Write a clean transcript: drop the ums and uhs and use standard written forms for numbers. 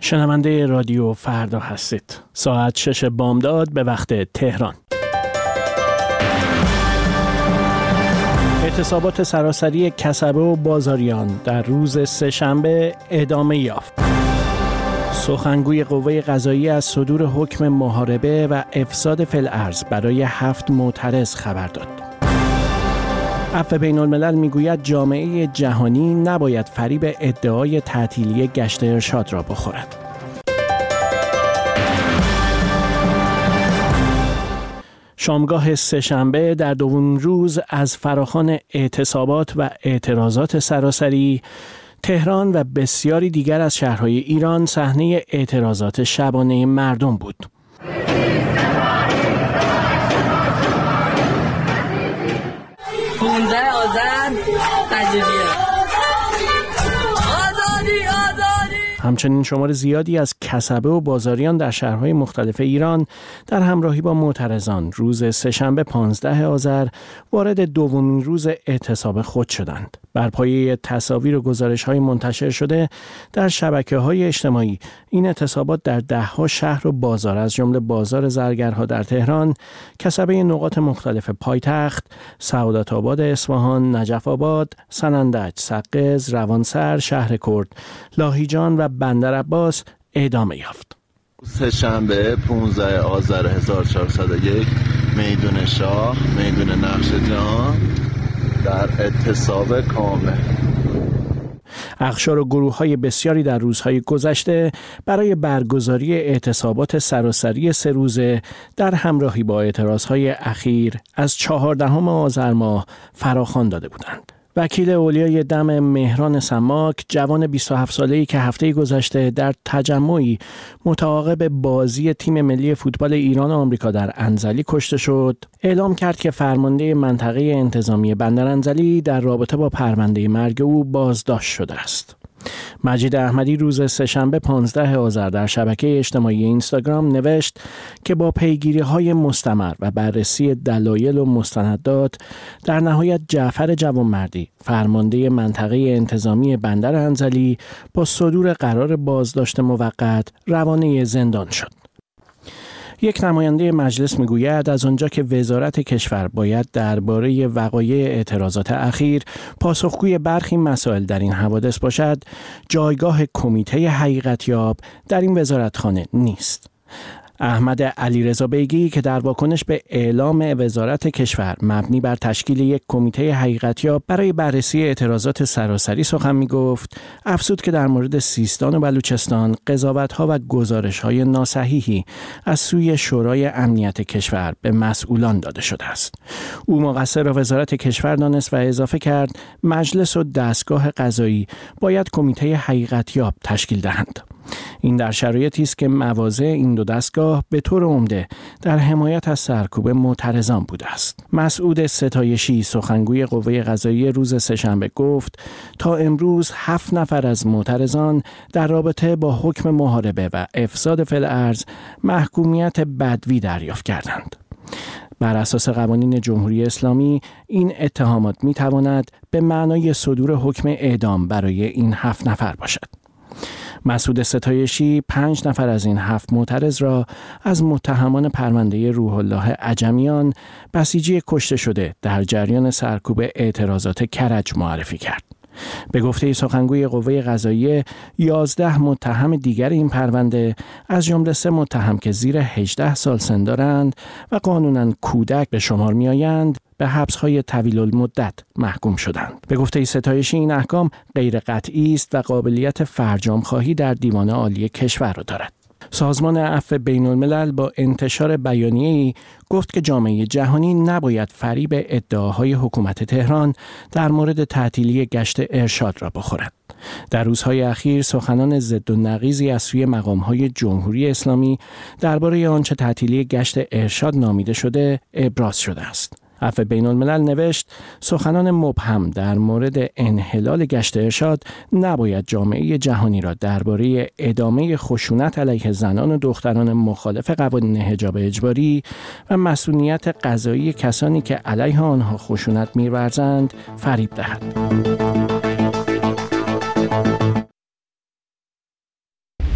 شنونده رادیو فردا هستید. ساعت 6 بامداد به وقت تهران. اعتصابات سراسری کسبه و بازاریان در روز سه‌شنبه ادامه یافت. سخنگوی قوه قضاییه از صدور حکم محاربه و افساد فی الارض برای 7 معترض خبر داد. عفو بین الملل میگوید جامعه جهانی نباید فریب ادعای تعطیلی گشت ارشاد را بخورد. شامگاه سه‌شنبه در دومین روز از فراخوان اعتصابات و اعتراضات سراسری، تهران و بسیاری دیگر از شهرهای ایران صحنه اعتراضات شبانه مردم بود. همچنین شمار زیادی از کسبه و بازاریان در شهرهای مختلف ایران در همراهی با معترضان روز سه‌شنبه 15 آذر وارد دومین روز اعتصاب خود شدند. بر پایه تصاویر و گزارش‌های منتشر شده در شبکه‌های اجتماعی، این اعتصابات در ده‌ها شهر و بازار از جمله بازار زرگرها در تهران، کسبه نقاط مختلف پایتخت، سعادت‌آباد اصفهان، نجف آباد، سنندج، سقز، روانسر، شهر کرد، لاهیجان و بندرعباس ادامه یافت. سه‌شنبه 15 آذر 1401 میدون شاه، میدون نقش‌جان در اعتصاب کامل. اقشار و گروه‌های بسیاری در روزهای گذشته برای برگزاری اعتصابات سراسری 3 روزه در همراهی با اعتراضهای اخیر از 14 آذر ماه فراخوان داده بودند. وکیل اولیای دم مهران سماک، جوان 27 ساله‌ای که هفته گذشته در تجمعی متعاقب بازی تیم ملی فوتبال ایران و آمریکا در انزلی کشته شد، اعلام کرد که فرمانده منطقه انتظامی بندر انزلی در رابطه با پرونده مرگ او بازداشت شده است. مجید احمدی روز سه‌شنبه 15 آذر در شبکه اجتماعی اینستاگرام نوشت که با پیگیری‌های مستمر و بررسی دلایل و مستندات در نهایت جعفر جوانمردی، فرمانده منطقه انتظامی بندر انزلی، با صدور قرار بازداشت موقت روانه زندان شد. یک نماینده مجلس میگوید از آنجا که وزارت کشور باید درباره وقایع اعتراضات اخیر پاسخگوی برخی مسائل در این حوادث باشد، جایگاه کمیته حقیقتیاب در این وزارتخانه نیست. احمد علیرضا بیگی که در واکنش به اعلام وزارت کشور مبنی بر تشکیل یک کمیته حقیقتیاب برای بررسی اعتراضات سراسری سخن می‌گفت، افزود که در مورد سیستان و بلوچستان قضاوت‌ها و گزارش‌های ناصحیحی از سوی شورای امنیت کشور به مسئولان داده شده است. او مقصر را وزارت کشور دانست و اضافه کرد مجلس و دستگاه قضایی باید کمیته حقیقتیاب تشکیل دهند. این در شرایطی است که مواضع این دو دستگاه به طور عمده در حمایت از سرکوب معترضان بوده است. مسعود ستایشی، سخنگوی قوه قضاییه، روز سه‌شنبه گفت تا امروز 7 نفر از معترضان در رابطه با حکم محاربه و افساد فی الارض محکومیت بدوی دریافت کردند. بر اساس قوانین جمهوری اسلامی این اتهامات می‌تواند به معنای صدور حکم اعدام برای این 7 نفر باشد. مسعود ستایشی 5 نفر از این 7 معترض را از متهمان پرونده روح الله عجمیان، بسیجی کشته شده در جریان سرکوب اعتراضات کرج معرفی کرد. به گفته سخنگوی قوه قضاییه 11 متهم دیگر این پرونده از جمله 3 متهم که زیر 18 سال سن دارند و قانوناً کودک به شمار می‌آیند به حبس‌های طویل المدت محکوم شدند. به گفته ستایشی این احکام غیر قطعی است و قابلیت فرجام خواهی در دیوان عالی کشور را دارد. سازمان عفو بین الملل با انتشار بیانیه‌ای گفت که جامعه جهانی نباید فریب ادعاهای حکومت تهران در مورد تعطیلی گشت ارشاد را بخورد. در روزهای اخیر سخنان ضد و نقیضی از سوی مقام‌های جمهوری اسلامی درباره آنچه تعطیلی گشت ارشاد نامیده شده ابراز شده است. عفو بین الملل نوشت سخنان مبهم در مورد انحلال گشت ارشاد نباید جامعه جهانی را درباره ادامه خشونت علیه زنان و دختران مخالف قوانین حجاب اجباری و مسئولیت قضایی کسانی که علیه آنها خشونت می‌ورزند فریب دهد.